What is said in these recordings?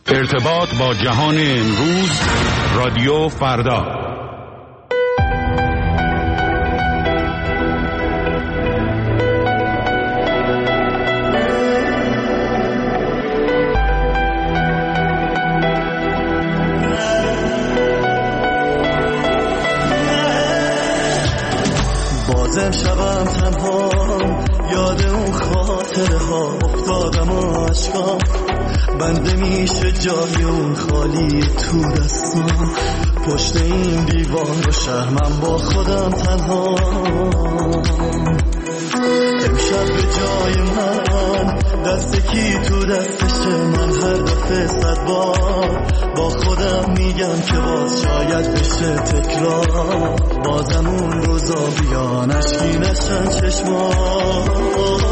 ارتباط با جهان امروز، رادیو فردا. بازم شبم تنها یاد اون خاطره ها افتادم و عشقام بنده میشه جای اون خالی تو دستم، پشت این دیوار و شهرم با خودم تنها. امشب به جای من دست کی تو دستشه، من هر دفعه 100 بار با خودم میگم که باز شاید بشه تکرار، بازم اون روزا بیان اشکی نشن چشمان.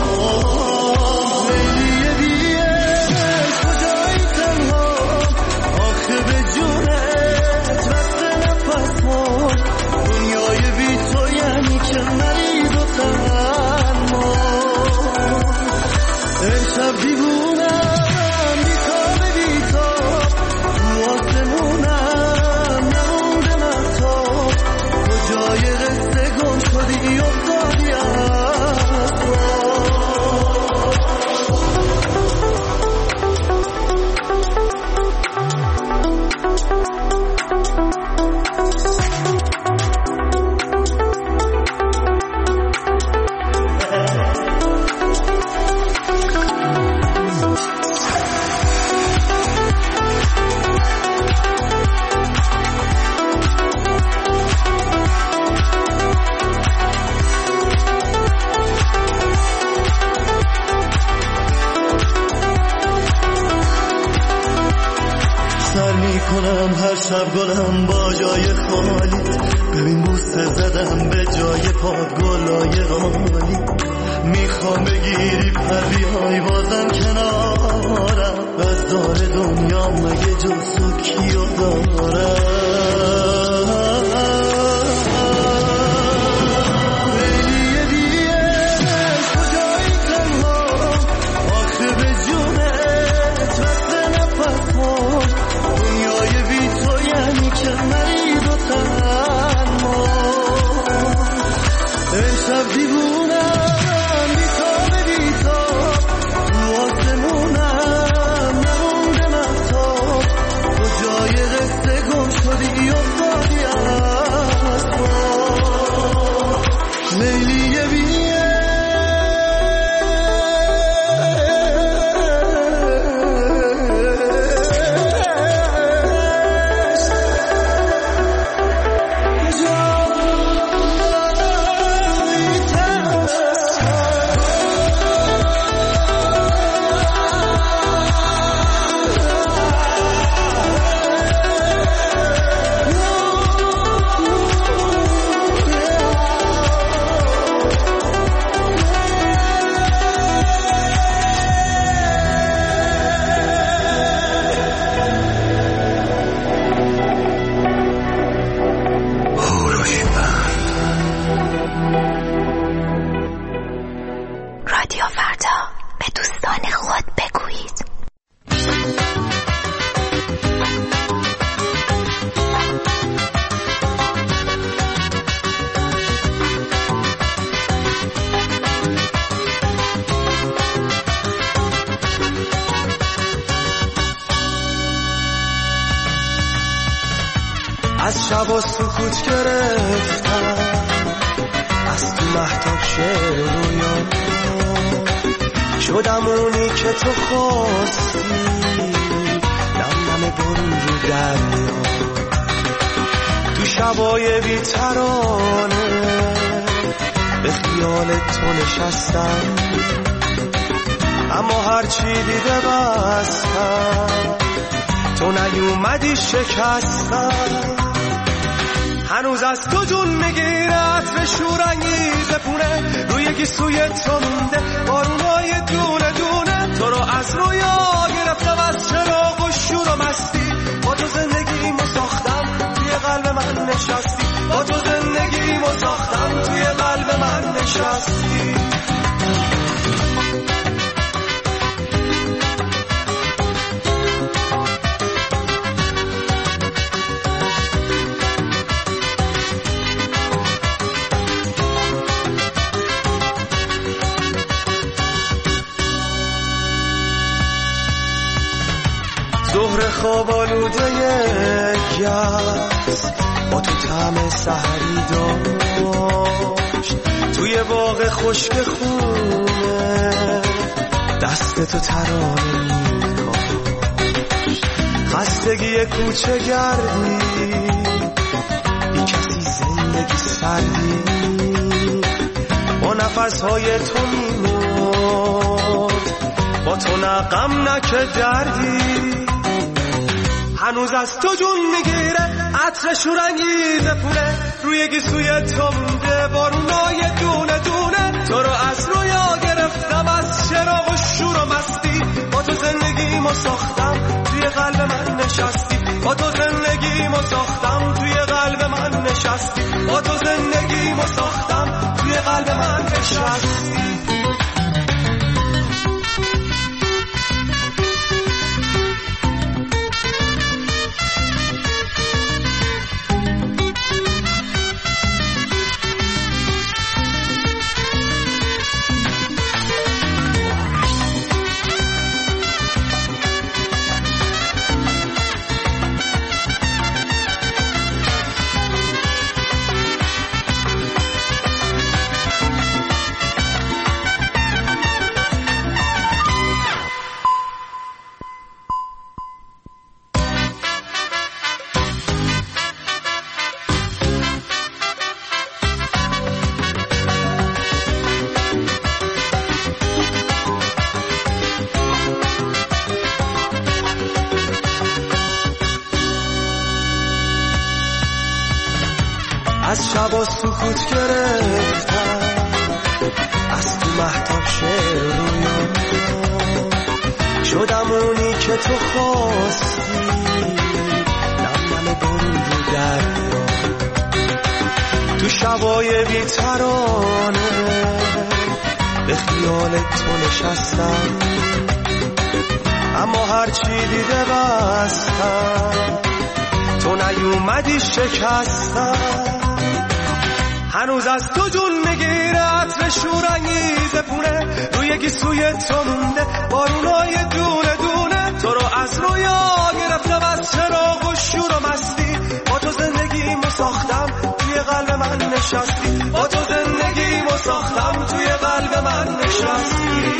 هر شب گلم با جای خالی، ببین بوسه زدم به جای پاد گلای عالی، میخوام بگیری پر بیای بازم کنارم، از دار دنیا مگه جز تو کیو دارم. از شب سکوت گرفتم، از تو مهتاب شعر رویا شدم اونی که تو خواستی، نم برون رو دریا تو شبای بی‌ترانه به خیال تو نشستم، اما هرچی دیده بستم تو نیومدی شکستم. هنوز از تو جون میگیره عطر شورانگیز پونه، روی گیسوی تو مونده بارونای دونه دونه، تو رو از رویا گرفتم از چراغ و شور و مستی، با تو زندگیمو ساختم توی قلب من نشستی، با تو زندگیمو ساختم توی قلب من نشستی. ظهر خواب آلوده گس با تو طعم سحری داشت، توی باغ خشک خونه دست تو ترانه میکاشت. خستگی کوچه گردی، بی کسی زندگی سردی، با نفسهای تو میمرد، با تو نه غم نه که دردی. هنوز از تو جون میگیره عطر شورانگیز پونه، روی گیسوی تو مونده بارونای دونه دونه. تو رو از رویا گرفتم، از چراغ و شور و مستی، با تو زندگیمو ساختم توی قلب من نشستی، با تو زندگیمو ساختم توی قلب من نشستی، با تو زندگیمو ساختم توی قلب من نشستی. از شبا سکوت گرفتم، از تو مهتاب شعر رویام شدم اونی که تو خواستی، نم نم بارون رو دریا، تو شبای بی‌ترانه به خیال تو نشستم، اما هرچی دیده بستم، تو نیومدی شکستم. هنوز از تو جون میگیره عطر شورانگیز پونه، روی گیسوی تو مونده بارونای دونه دونه. تو رو از رویا گرفتم، از چراغ و شور و مستی، با تو زندگیمو ساختم توی قلب من نشستی، با تو زندگیمو ساختم توی قلب من نشستی.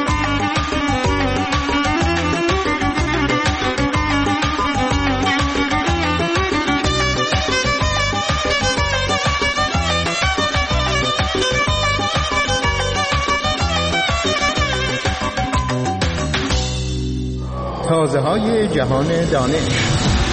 تازه‌های جهان دانش.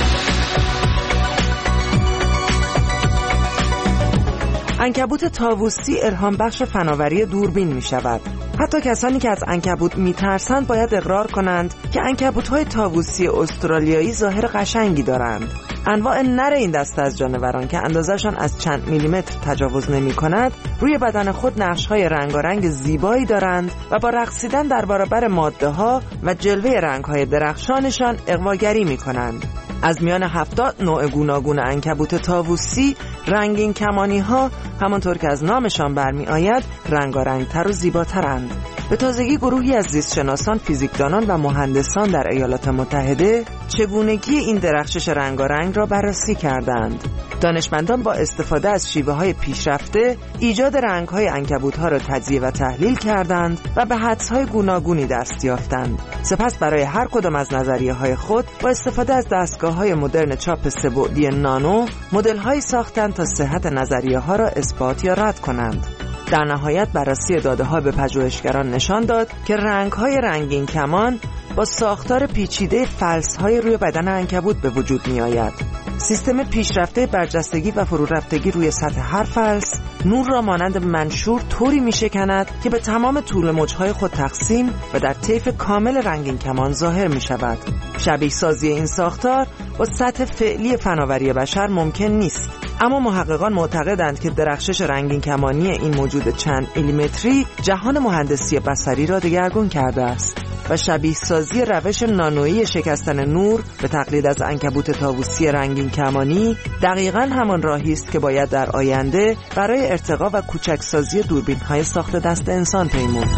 عنکبوت طاووسی الهام بخش فناوری دوربین می شود. حتی کسانی که از عنکبوت می ترسند باید اقرار کنند که عنکبوت‌های طاووسی استرالیایی ظاهر قشنگی دارند. انواع نر این دسته از جانوران که اندازه‌شان از چند میلیمتر تجاوز نمی‌کند، روی بدن خود نقش‌های رنگارنگ زیبایی دارند و با رقصیدن در برابر ماده‌ها و جلوه رنگ‌های درخشانشان اغواگری می‌کنند. از میان 70 نوع گوناگون عنکبوت طاووسی، رنگین کمانی‌ها همانطور که از نامشان برمی‌آید رنگارنگ‌تر و زیباترند. به تازگی گروهی از زیستشناسان، فیزیکدانان و مهندسان در ایالات متحده چگونگی این درخشش رنگارنگ را بررسی کردند. دانشمندان با استفاده از شیوه‌های پیشرفته ایجاد رنگ‌های عنکبوت‌ها را تجزیه و تحلیل کردند و به حدس‌های گوناگونی دست یافتند. سپس برای هر کدام از نظریه‌های خود با استفاده از دستگاه‌های مدرن چاپ سه‌بعدی نانو مدل‌هایی ساختند تا صحت نظریه‌ها را اثبات یا رد کنند. در نهایت بررسی داده‌ها به پژوهشگران نشان داد که رنگ‌های رنگین کمان با ساختار پیچیده فلزهای روی بدن عنکبوت به وجود می‌آید. سیستم پیشرفته برجستگی و فرورفتگی روی سطح هر فلز نور را مانند منشور طوری می‌شکند که به تمام طول موج‌های خود تقسیم و در طیف کامل رنگین کمان ظاهر می‌شود. شبیه سازی این ساختار با سطح فعلی فناوری بشر ممکن نیست، اما محققان معتقدند که درخشش رنگین کمانی این موجود چند میلیمتری جهان مهندسی بصری را دگرگون کرده است و شبیه سازی روش نانویی شکستن نور به تقلید از عنکبوت طاووسی رنگین کمانی دقیقاً همان راهی است که باید در آینده برای ارتقا و کوچکسازی دوربین‌های ساخت دست انسان پیمود.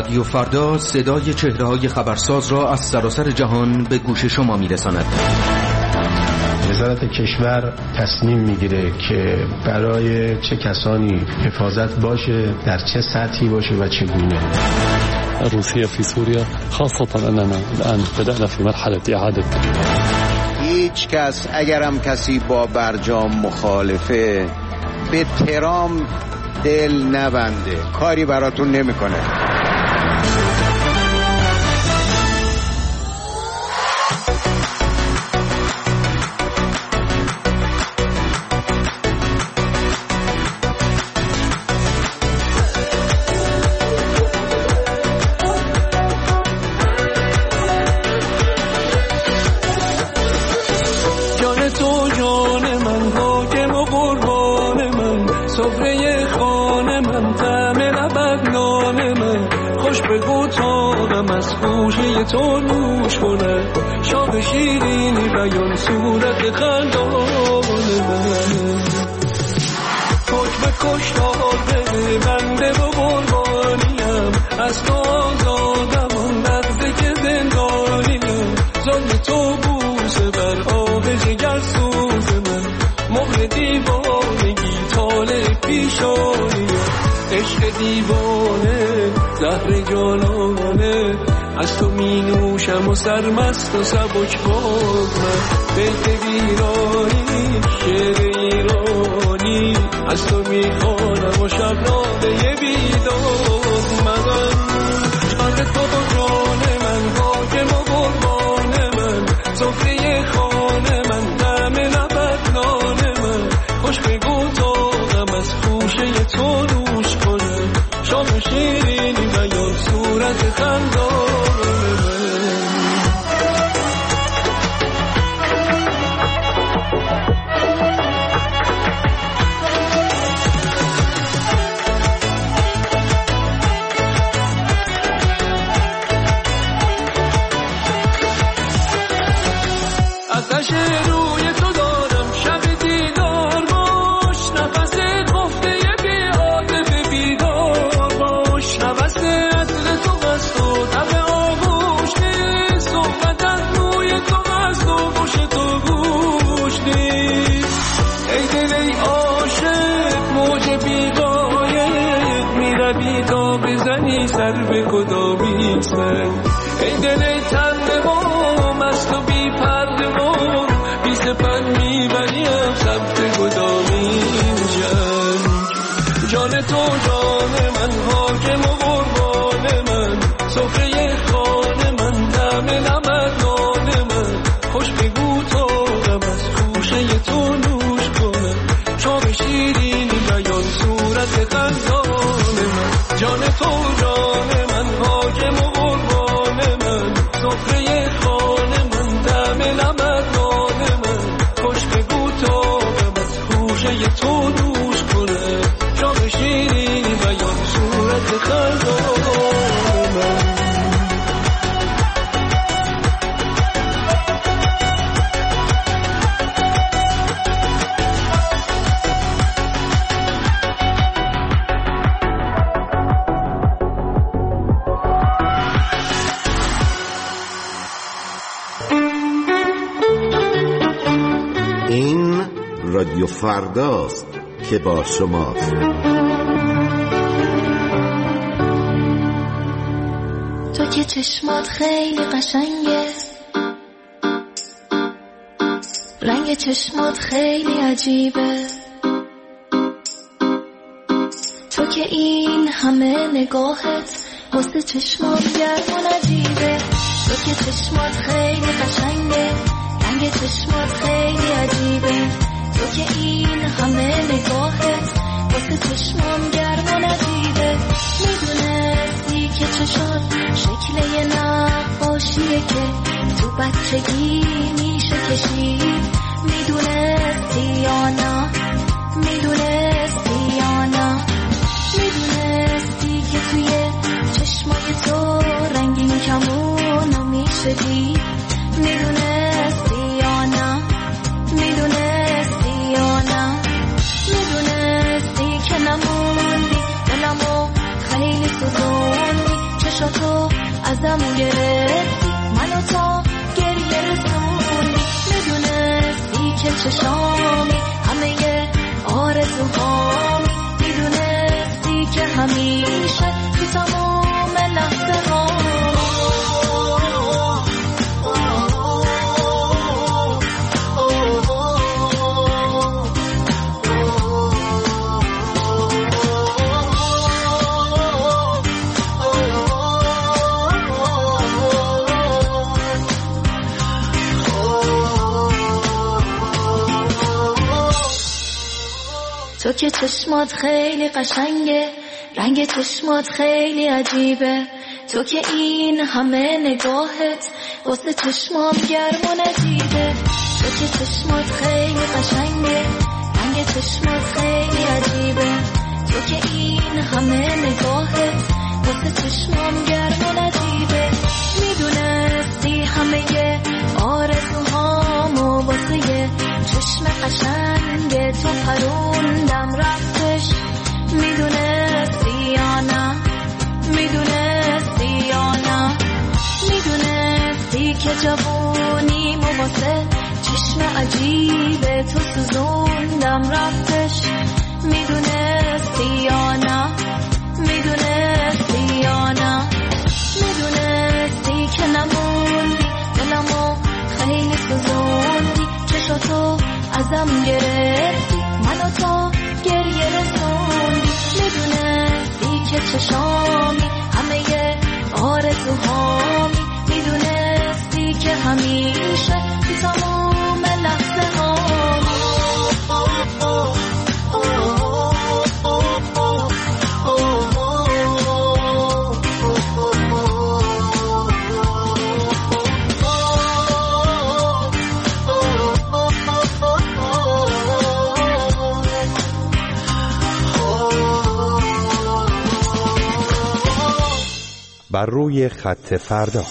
رادیو فردا صدای چهره‌های خبرساز را از سراسر جهان به گوش شما می‌رساند. وزارت کشور تصمیم میگیره که برای چه کسانی حفاظت باشه، در چه سطحی باشه و چگونه. روسیه في سوريا خاصة أننا الآن بدأنا في مرحلة إعادة. هیچ کس اگرم کسی با برجام مخالفه به ترام دل نبنده، کاری براتون نمیکنه. تو نوش کنه شاد شیرینی بیان صورت خندان من حکم کشتار بده بنده و قربانیم از تو آزادم اون لحظه که زندانیم ظلم تو بوسه بر آب جگر سوز من مهر دیوانگی طالع پیشانیم عشق دیوانه زهر جانانه از تو می نوشم و سرمست و سبک باز من بیت ویرانی شعر ایرانی از تو می خوانم و شب ناله بیداد من جان تو و جان من حاکم و قربان من سفره خانه من دم لبت نان من خوش بگو تاقم از خوشه تو نوش کنه شام شیرینی بیان صورت خندان سر به کدامی سنگ ای دل تنده و مست و بی پرده و بی سپن میبریم سمت کدامی جنگ جان تو جان من حاکم و قربان من سفره خانه من دم لبت نان من خوش بگو تاقم از خوشه تو نوش کنم شام شیرینی بیان صورت خندان من جان تو جان من حاکم و قربان من سفره خانه من دم لبت نان من خوش بگو تاقم از خوشه تو نوش کنه شام شیرینی بیان صورت خندان من رادیو فرداست که با شماست. تو که چشمات خیلی قشنگه، رنگ چشمات خیلی عجیبه، تو که این همه نگاهت واسه چشمات گرم و نجیبه، تو که چشمات خیلی قشنگه، رنگ چشمات خیلی عجیبه، تو که این همه نگاهت واسه چشمام گرم و نجیبه، میدونستی که چشات شکل یه نقاشیه که تو بچگی میشه کشید، میدونستی یا نه، میدونستی یا نه، میدونستی که توی چشمای تو رنگین کمونو میشه دید، میدونستی یا نه، میدونستی یا نه، میدونستی که نموندی دلمو خیلی سوزوندی، چشات چشامی همه آرزوهامی میدونستی که همیشه تو تمام لحظه ها تو که چشمات خیلی قشنگه رنگ چشمات خیلی عجیبه تو که این همه نگاهت واسه چشمام گرم و نجیبه تو که چشمات خیلی قشنگه رنگ چشمات خیلی عجیبه تو که این همه نگاهت واسه چشمام گرم و نجیبه میدونستی همه آرزوهامو واسه چشم قشنگ تو پروندم رفتش میدونستی یا نه میدونستی یا نه میدونستی که جوونیمو واسه چشم عجیب تو سوزوندم رفتش میدونستی یا نه میدونستی یا نه میدونستی که نموندی دلمو خیلی سوزوندی چشاتو ازم گرفتی منو تا گریه رسوندی میدونستی که چشامی همه آرزوهامی میدونستی که همیشه تو تمام لحظه هامی بر روی خط فردا.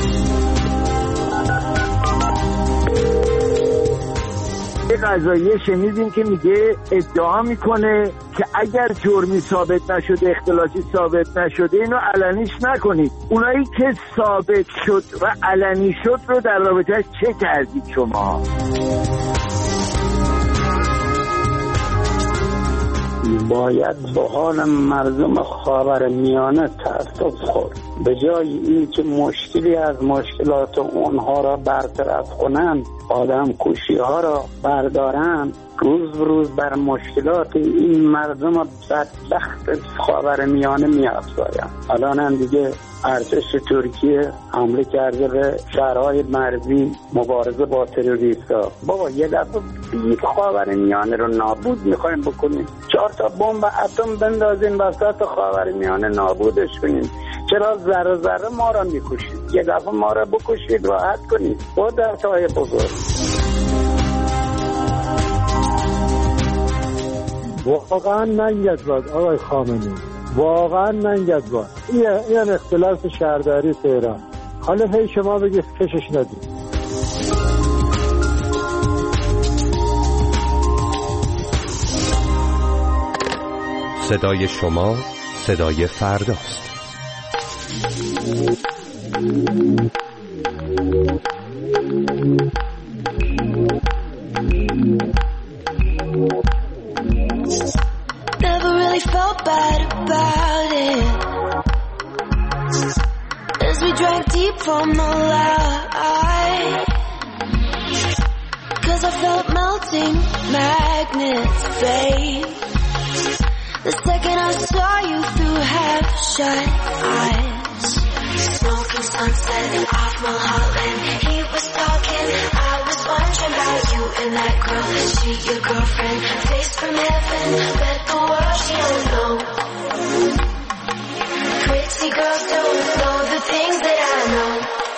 یه قضاییه شنیدیم که میگه ادعا میکنه که اگر جرمی ثابت نشده اختلاسی ثابت نشده اینو علنیش نکنید. اونایی که ثابت شد و علنی شد رو در رابطه‌اش چه کردید شما؟ باید با حال مردم خاورمیانه تأسف خورد. به جای این که مشکلی از مشکلات اونها را برطرف کنند آدم کشی ها را بردارند روز به روز بر مشکلات این مردم بدبخت خاورمیانه می‌افزایند. الان هم دیگه ارتش ترکیه حمله کرده به شهرهای مرزی مبارزه با تروریست‌ها. بابا یه دفعه بید خاورمیانه رو نابود می‌خوایم بکنیم 4 تا بمب اتم بندازیم وسط خاورمیانه نابودش کنیم. چرا ذره ذره ما را می‌کشید؟ یه دفعه ما را بکشید راحت کنید. با دردهای بزرگ واقعا ننگت باد آقای خامنه‌ای، واقعا ننگت باد. این اختلاف شهرداری تهران، حالا هی شما بگید کشش ندید. صدای شما صدای فرداست. Never really felt bad about it as we drank deep from the light, 'cause I felt melting magnets fade the second I saw you through half-shut eyes. Smoking sunset and off Mulholland, he was talking, I was wondering about you and that girl. Is she your girlfriend? Face from heaven, bet the world she don't know. Pretty girls don't know the things that I know.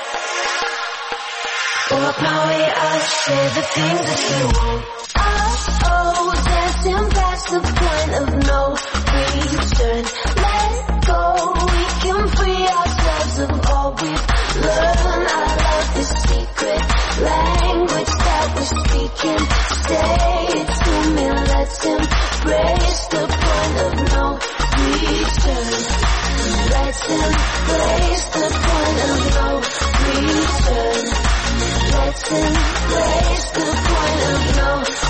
Walk my way, I'll share the things that you won't. Oh, dancing past the point of no return. Let go, we can free ourselves of all we've learned. I love this secret language that we're speaking. Say it to me, let's embrace the point of no return. Let's embrace the point of no return. Let's embrace the point of no return.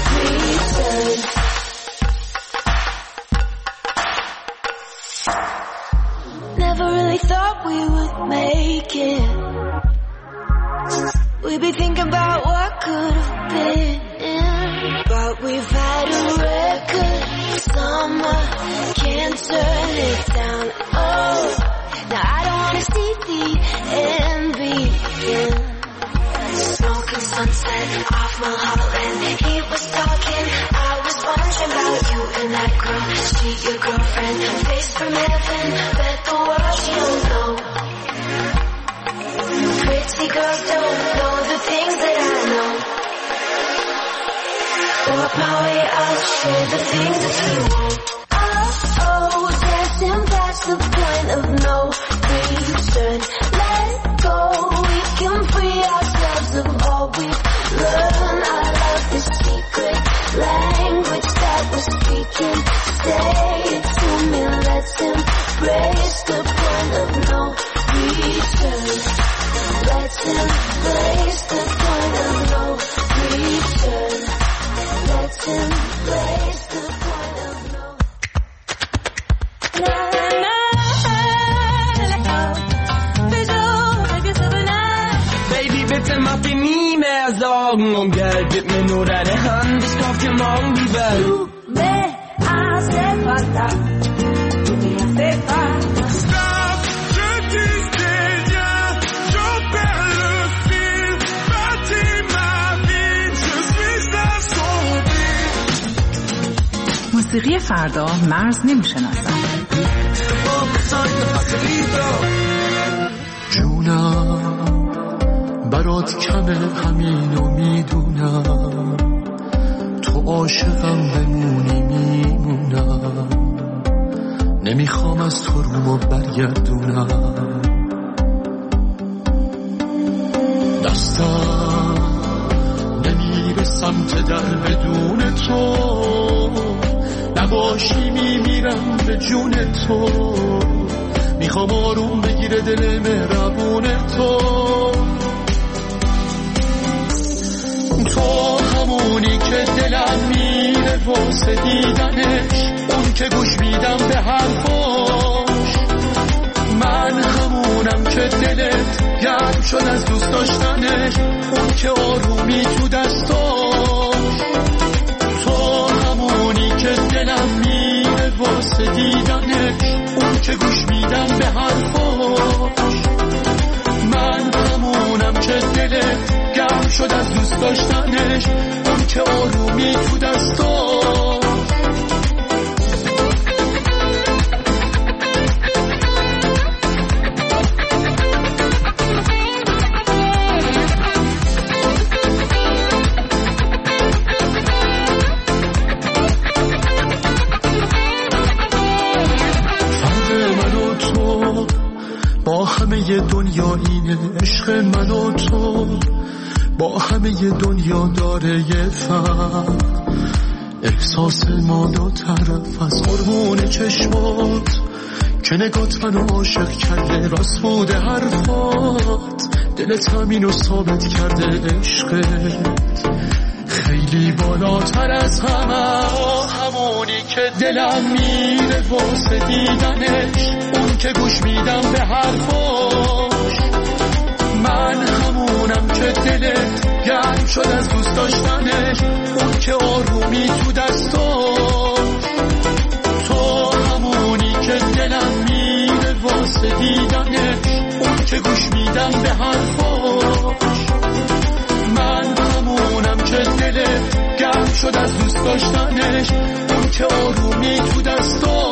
We've had a record summer, can't turn it down. Oh, now I don't wanna see the end begin. Smoking sunset off Mulholland. He was talking, I was wondering about you and that girl. She your girlfriend, face from heaven, bet the world she don't know. Pretty girls don't know the things that I know. Work my way up, share the things that you won't. Oh, dancing past the point of no return. Let go, we can free ourselves of all we've learned. I love this secret language that we're speaking. Say it to me, let's embrace the point of no return. Let's embrace the point of no return. Let's embrace the point of no. Baby, bitte mach dir nie mehr Sorgen um Geld. Gib mir nur deine Hand, ich kauf dir morgen die Welt. Tú me hace falta, tú me hace falta. Stop, je disais rien, je perds le fil. Bâtis ma vie, je suis assombri. موسیقی فردا مرز نمیشناسد. جونم برات کمه همینو میدونم، تو عاشقم بمونی میمونم، نمیخوام از تو رومو برگردونم. دستم نمیره سمت در بدون تو، نباشی میمیرم به جون تو. میخوام آروم بگیره دل مهربون تو. تو همونی که دلم میره واسه دیدنش، اون که گوش میدم به حرفاش. من همونم که دلت گرم شد از دوست داشتنش، اون که آرومی تو دستاش. تو همونی که دلم میره واسه دیدنش، اون که گوش میدم به حرفاش. من همونم که دلت گرم شد از دوست داشتنش، اون که آرومی تو دستاش. با همه دنیا اینه، عشق من و تو با همه دنیا داره یه فرق. احساس ما دو طرف از قربون چشمات، که نگات منو عاشق کرده، راست بوده حرفات. دلت همینو ثابت کرده، عشقت خیلی بالاتر از همه. همونی که دلم میره واسه دیدنش، اون که گوش میدم به حرفاش. من همونم که دلت گرم شد از دوست داشتنش، اون که آرومی تو دستاش. تو همونی که دلم میره واسه دیدنش، اون که گوش میدم به حرفاش. من همونم که دلت گرم شد از دوست داشتنش، اون که آرومی تو دستاش.